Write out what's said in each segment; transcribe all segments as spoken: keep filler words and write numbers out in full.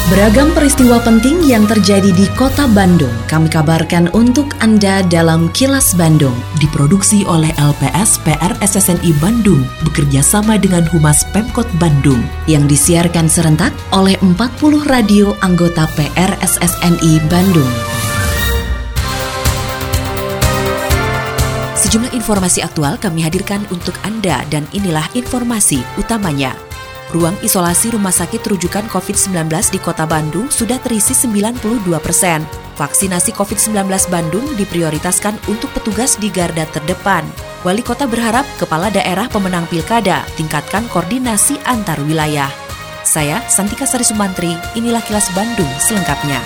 Beragam peristiwa penting yang terjadi di Kota Bandung kami kabarkan untuk Anda dalam Kilas Bandung. Diproduksi oleh L P S P R S S N I Bandung bekerja sama dengan Humas Pemkot Bandung yang disiarkan serentak oleh empat puluh radio anggota P R S S N I Bandung. Sejumlah informasi aktual kami hadirkan untuk Anda dan inilah informasi utamanya. Ruang isolasi rumah sakit rujukan covid sembilan belas di Kota Bandung sudah terisi sembilan puluh dua persen. Vaksinasi covid sembilan belas Bandung diprioritaskan untuk petugas di garda terdepan. Wali Kota berharap kepala daerah pemenang pilkada tingkatkan koordinasi antar wilayah. Saya, Santika Sari Sumantri, inilah Kilas Bandung selengkapnya.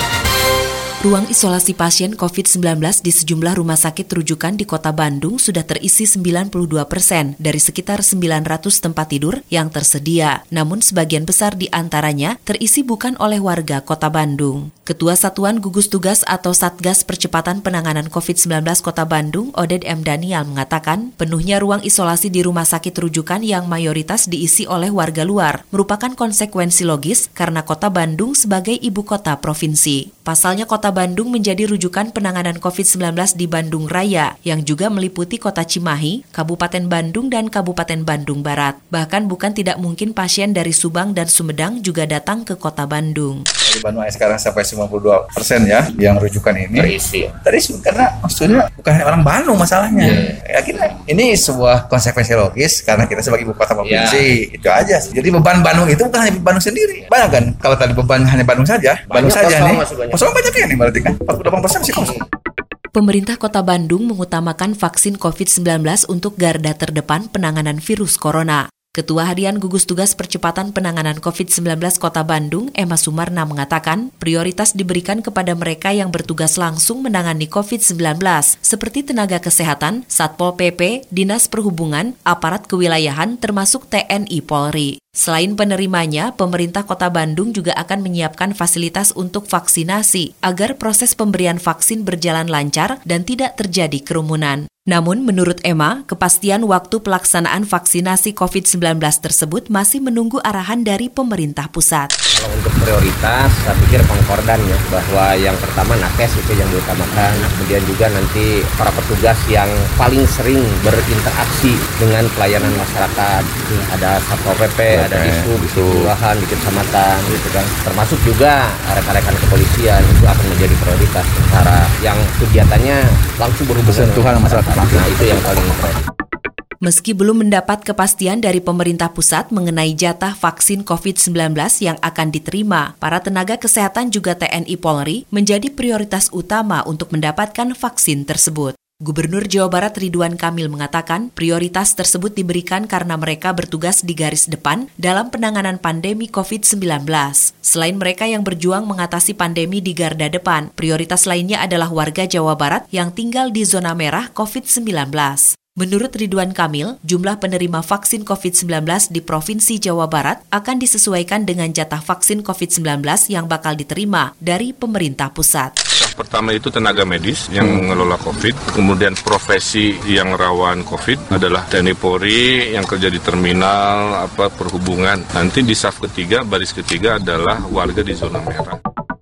Ruang isolasi pasien covid sembilan belas di sejumlah rumah sakit rujukan di Kota Bandung sudah terisi sembilan puluh dua persen dari sekitar sembilan ratus tempat tidur yang tersedia. Namun sebagian besar di antaranya terisi bukan oleh warga Kota Bandung. Ketua Satuan Gugus Tugas atau Satgas Percepatan Penanganan covid sembilan belas Kota Bandung, Oded M. Daniel mengatakan, penuhnya ruang isolasi di rumah sakit rujukan yang mayoritas diisi oleh warga luar merupakan konsekuensi logis karena Kota Bandung sebagai ibu kota provinsi. Pasalnya Kota Bandung menjadi rujukan penanganan covid sembilan belas di Bandung Raya yang juga meliputi Kota Cimahi, Kabupaten Bandung, dan Kabupaten Bandung Barat. Bahkan bukan tidak mungkin pasien dari Subang dan Sumedang juga datang ke Kota Bandung. Di Bandung sekarang sampai sembilan puluh dua persen ya yang rujukan ini terisi. Terisi karena maksudnya bukan orang Bandung masalahnya. Yeah. Ya kita ini sebuah konsekuensi logis karena kita sebagai ibu kota provinsi. Yeah. Itu aja. Jadi beban Bandung itu bukan hanya Bandung sendiri. Banyak kan kalau tadi beban hanya Bandung saja, banyak Bandung saja nih. Kosong banyaknya nih berarti kan. empat puluh delapan persen sih kosong. Pemerintah Kota Bandung mengutamakan vaksin covid sembilan belas untuk garda terdepan penanganan virus corona. Ketua Harian Gugus Tugas Percepatan Penanganan covid sembilan belas Kota Bandung, Emma Sumarna mengatakan, prioritas diberikan kepada mereka yang bertugas langsung menangani covid sembilan belas, seperti tenaga kesehatan, Satpol P P, Dinas Perhubungan, aparat kewilayahan, termasuk T N I Polri. Selain penerimanya, pemerintah Kota Bandung juga akan menyiapkan fasilitas untuk vaksinasi agar proses pemberian vaksin berjalan lancar dan tidak terjadi kerumunan. Namun, menurut Emma, kepastian waktu pelaksanaan vaksinasi covid sembilan belas tersebut masih menunggu arahan dari pemerintah pusat. Kalau untuk prioritas, saya pikir konkordan ya, bahwa yang pertama nakes itu yang diutamakan, kemudian juga nanti para petugas yang paling sering berinteraksi dengan pelayanan masyarakat, ada Satpol P P, ada Disub, di kelurahan, di kecamatan, gitu kan. Termasuk juga rekan-rekan kepolisian itu akan menjadi prioritas secara yang kegiatannya langsung berhubungan dengan masyarakat. Nah, itu yang paling penting. Meski belum mendapat kepastian dari pemerintah pusat mengenai jatah vaksin covid sembilan belas yang akan diterima, para tenaga kesehatan juga T N I Polri menjadi prioritas utama untuk mendapatkan vaksin tersebut. Gubernur Jawa Barat Ridwan Kamil mengatakan prioritas tersebut diberikan karena mereka bertugas di garis depan dalam penanganan pandemi covid sembilan belas. Selain mereka yang berjuang mengatasi pandemi di garda depan, prioritas lainnya adalah warga Jawa Barat yang tinggal di zona merah covid sembilan belas. Menurut Ridwan Kamil, jumlah penerima vaksin covid sembilan belas di Provinsi Jawa Barat akan disesuaikan dengan jatah vaksin covid sembilan belas yang bakal diterima dari pemerintah pusat. Pertama itu tenaga medis yang mengelola COVID, kemudian profesi yang rawan COVID adalah T N I Polri yang kerja di terminal, apa perhubungan. Nanti di saf ketiga, baris ketiga adalah warga di zona merah.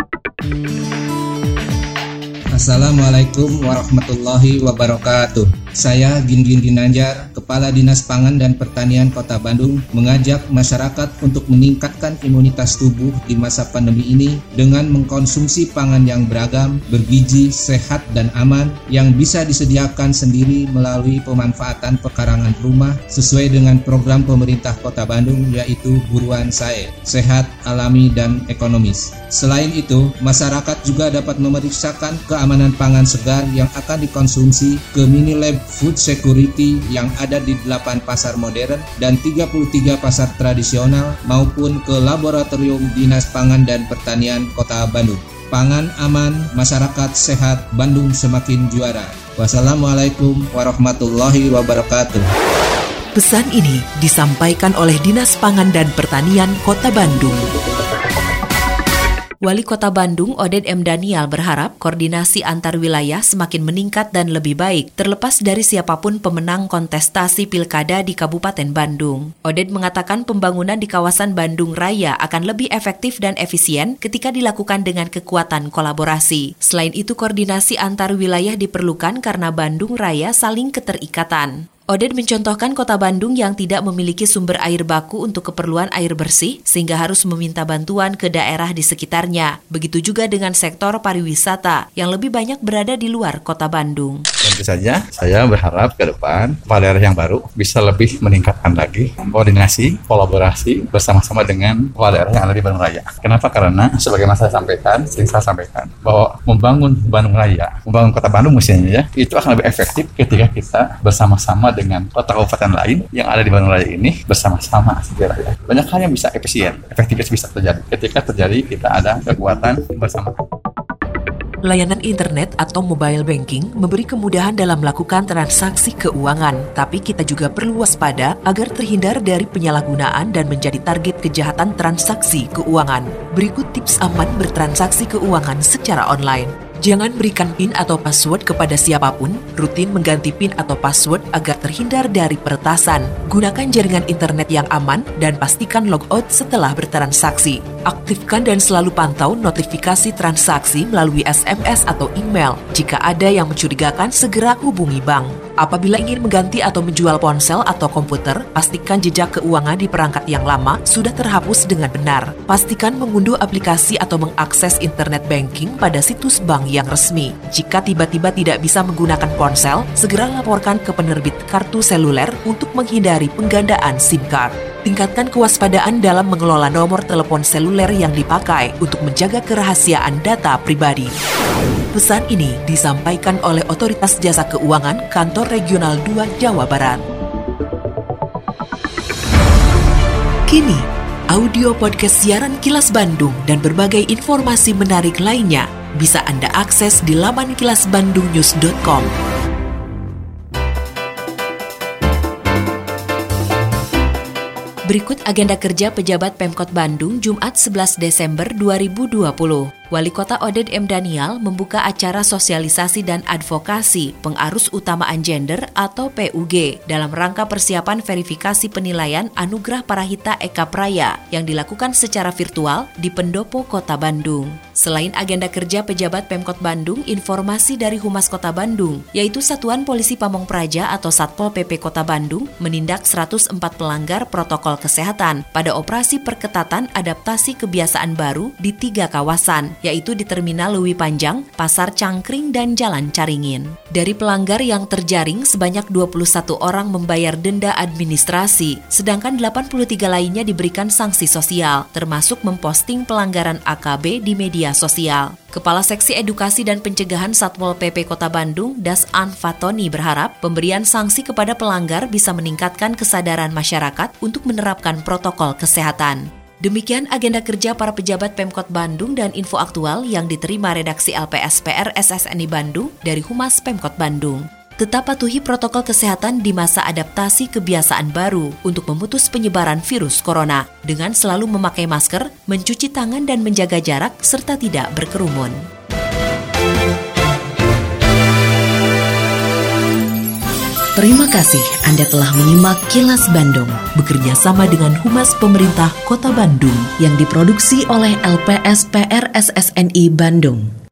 Assalamualaikum warahmatullahi wabarakatuh. Saya Gindin Dinanjar, Kepala Dinas Pangan dan Pertanian Kota Bandung, mengajak masyarakat untuk meningkatkan imunitas tubuh di masa pandemi ini dengan mengkonsumsi pangan yang beragam, bergizi, sehat, dan aman yang bisa disediakan sendiri melalui pemanfaatan pekarangan rumah sesuai dengan program pemerintah Kota Bandung, yaitu Buruan Sae, sehat, alami, dan ekonomis. Selain itu, masyarakat juga dapat memeriksakan keamanan pangan segar yang akan dikonsumsi ke mini lab food security yang ada di delapan pasar modern dan tiga puluh tiga pasar tradisional maupun ke laboratorium Dinas Pangan dan Pertanian Kota Bandung. Pangan aman, masyarakat sehat, Bandung semakin juara. Wassalamualaikum warahmatullahi wabarakatuh. Pesan ini disampaikan oleh Dinas Pangan dan Pertanian Kota Bandung. Wali Kota Bandung, Oded M. Daniel, berharap koordinasi antar wilayah semakin meningkat dan lebih baik, terlepas dari siapapun pemenang kontestasi pilkada di Kabupaten Bandung. Oded mengatakan pembangunan di kawasan Bandung Raya akan lebih efektif dan efisien ketika dilakukan dengan kekuatan kolaborasi. Selain itu, koordinasi antar wilayah diperlukan karena Bandung Raya saling keterikatan. Oded mencontohkan Kota Bandung yang tidak memiliki sumber air baku untuk keperluan air bersih, sehingga harus meminta bantuan ke daerah di sekitarnya. Begitu juga dengan sektor pariwisata yang lebih banyak berada di luar Kota Bandung. Tentu saja, saya berharap ke depan kepala daerah yang baru bisa lebih meningkatkan lagi koordinasi, kolaborasi bersama-sama dengan kepala daerah yang ada di Bandung Raya. Kenapa? Karena sebagaimana saya sampaikan, sering saya sampaikan, bahwa membangun Bandung Raya, membangun Kota Bandung mestinya ya, itu akan lebih efektif ketika kita bersama-sama dengan kota kabupaten lain yang ada di Bandung Raya ini bersama-sama sekiranya. Banyak hal yang bisa efisien, efektivitas bisa terjadi ketika terjadi kita ada kekuatan bersama. Layanan internet atau mobile banking memberi kemudahan dalam melakukan transaksi keuangan, tapi kita juga perlu waspada agar terhindar dari penyalahgunaan dan menjadi target kejahatan transaksi keuangan. Berikut tips aman bertransaksi keuangan secara online. Jangan berikan PIN atau password kepada siapapun, rutin mengganti PIN atau password agar terhindar dari peretasan. Gunakan jaringan internet yang aman dan pastikan logout setelah bertransaksi. Aktifkan dan selalu pantau notifikasi transaksi melalui S M S atau email. Jika ada yang mencurigakan, segera hubungi bank. Apabila ingin mengganti atau menjual ponsel atau komputer, pastikan jejak keuangan di perangkat yang lama sudah terhapus dengan benar. Pastikan mengunduh aplikasi atau mengakses internet banking pada situs bank yang resmi. Jika tiba-tiba tidak bisa menggunakan ponsel, segera laporkan ke penerbit kartu seluler untuk menghindari penggandaan SIM card. Tingkatkan kewaspadaan dalam mengelola nomor telepon seluler yang dipakai untuk menjaga kerahasiaan data pribadi. Pesan ini disampaikan oleh Otoritas Jasa Keuangan Kantor Regional dua Jawa Barat. Kini, audio podcast siaran Kilas Bandung dan berbagai informasi menarik lainnya bisa Anda akses di laman kilas bandung news dot com. Berikut agenda kerja pejabat Pemkot Bandung Jumat sebelas Desember dua ribu dua puluh. Wali Kota Oded M. Daniel membuka acara sosialisasi dan advokasi pengarus utamaan gender atau P U G dalam rangka persiapan verifikasi penilaian Anugerah Parahita Eka Praya yang dilakukan secara virtual di Pendopo Kota Bandung. Selain agenda kerja pejabat Pemkot Bandung, informasi dari Humas Kota Bandung, yaitu Satuan Polisi Pamong Praja atau Satpol P P Kota Bandung, menindak seratus empat pelanggar protokol kesehatan pada operasi perketatan adaptasi kebiasaan baru di tiga kawasan, yaitu di Terminal Lewi Panjang, Pasar Cangkring, dan Jalan Caringin. Dari pelanggar yang terjaring, sebanyak dua puluh satu orang membayar denda administrasi, sedangkan delapan puluh tiga lainnya diberikan sanksi sosial, termasuk memposting pelanggaran A K B di media sosial. Kepala Seksi Edukasi dan Pencegahan Satpol P P Kota Bandung, Das'an Fatoni, berharap pemberian sanksi kepada pelanggar bisa meningkatkan kesadaran masyarakat untuk menerapkan protokol kesehatan. Demikian agenda kerja para pejabat Pemkot Bandung dan info aktual yang diterima redaksi L P S P R S S N I Bandung dari Humas Pemkot Bandung. Tetap patuhi protokol kesehatan di masa adaptasi kebiasaan baru untuk memutus penyebaran virus corona dengan selalu memakai masker, mencuci tangan dan menjaga jarak serta tidak berkerumun. Terima kasih Anda telah menyimak Kilas Bandung bekerja sama dengan Humas Pemerintah Kota Bandung yang diproduksi oleh L P S P R S S N I Bandung.